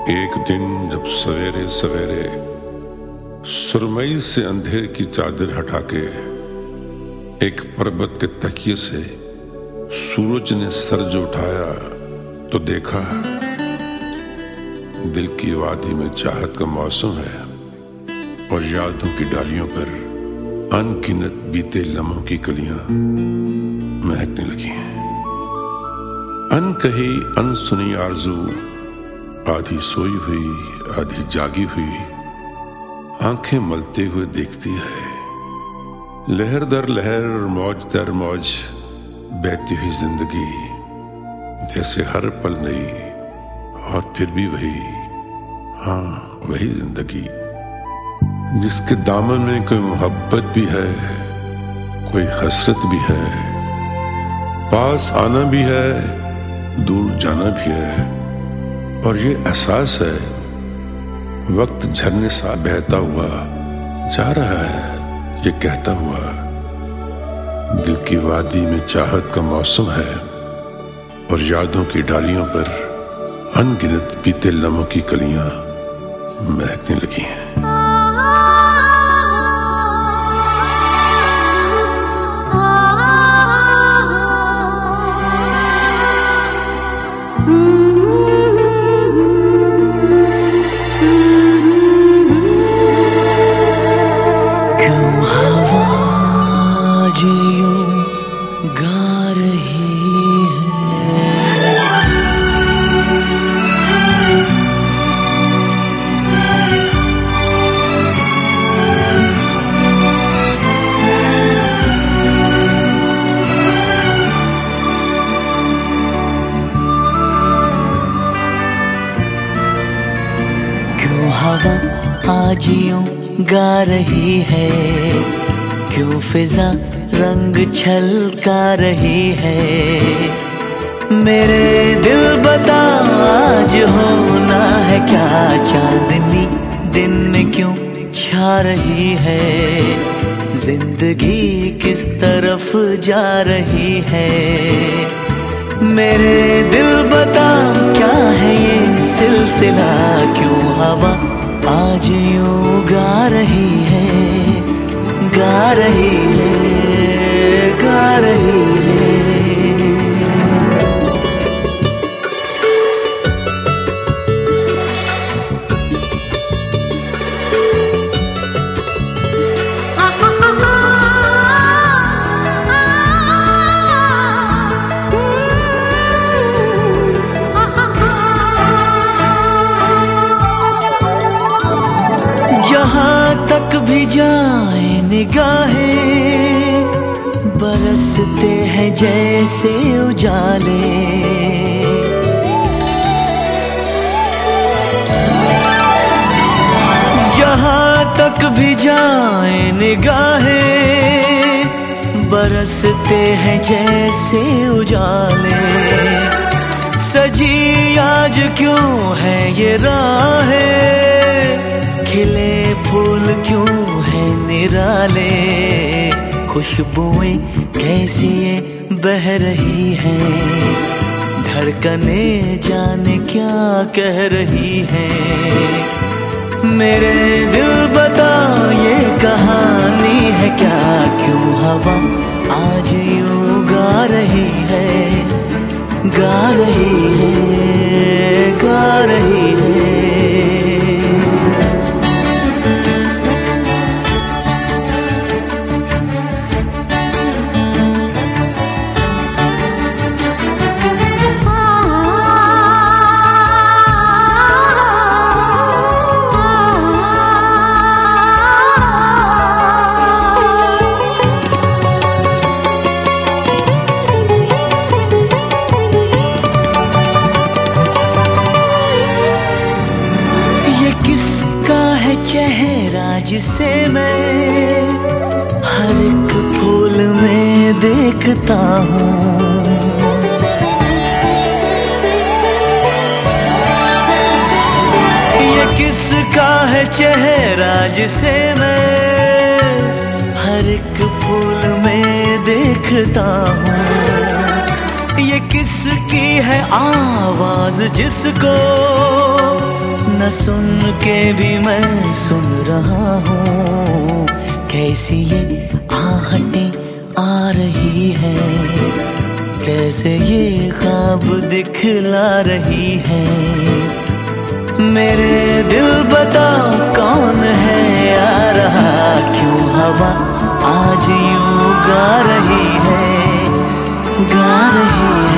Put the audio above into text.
एक दिन जब सवेरे सवेरे सुरमई से अंधेर की चादर हटा के एक पर्वत के तकिए से सूरज ने सर जो उठाया तो देखा दिल की वादी में चाहत का मौसम है और यादों की डालियों पर अनगिनत बीते लम्हों की कलियां महकने लगी हैं। अनकही अनसुनी आरज़ू आधी सोई हुई आधी जागी हुई आंखें मलते हुए देखती है। लहर दर लहर मौज दर मौज बहती हुई जिंदगी जैसे हर पल नई और फिर भी वही, हाँ वही जिंदगी जिसके दामन में कोई मोहब्बत भी है, कोई हसरत भी है, पास आना भी है, दूर जाना भी है। और ये एहसास है वक्त झरने सा बहता हुआ जा रहा है, ये कहता हुआ दिल की वादी में चाहत का मौसम है और यादों की डालियों पर अनगिनत बीते लम्हों की कलियां महकने लगी हैं। हवा आज यूं गा रही है, क्यों फिजा रंग छलका रही है। मेरे दिल बता आज होना है क्या, चांदनी दिन में क्यों छा रही है। जिंदगी किस तरफ जा रही है। मेरे दिल बता क्या है ये सिलसिला, क्यों हवा आज यूं गा रही है, गा रही है, गा रही है। जहाँ तक भी जाए निगाहें बरसते हैं जैसे उजाले। जहाँ तक भी जाए निगाहें बरसते हैं जैसे उजाले। सजी आज क्यों है ये राहें, खिले फूल क्यों है निराले। खुशबुएं कैसी ये बह रही हैं, धड़कने जाने क्या कह रही हैं। मेरे दिल बता ये कहानी है क्या, क्यों हवा आज यूं गा रही है, गा रही है, गा रही है। चेहरा जिसे मैं हर एक फूल में देखता हूँ। ये किसका है चेहरा जिसे मैं हर एक फूल में देखता हूँ। ये किसकी है आवाज जिसको न सुन के भी मैं सुन रहा हूँ, कैसी ये आहटें आ रही है, कैसे ये ख्वाब दिखला रही है। मेरे दिल बता कौन है आ रहा, क्यों हवा आज यूं गा रही है, गा रही है।